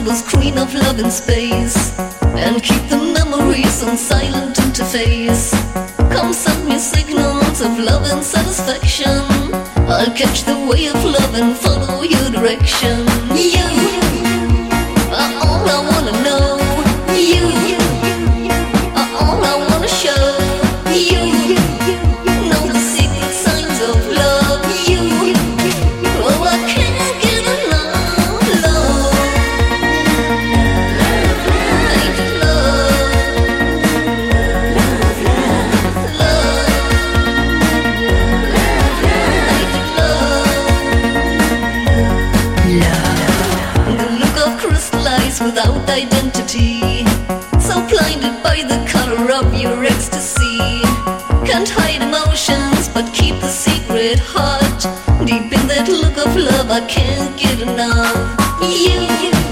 the screen of love in space and keep the memories on silent interface. Come send me signals of love and satisfaction. I'll catch the way of love and follow your direction. You are all I wanna know. You are all I wanna show. You know the secret signs of love. You, oh, I can't get enough love. Ain't it without identity, so blinded by the color of your ecstasy. Can't hide emotions but keep the secret hot. Deep in that look of love I can't get enough. You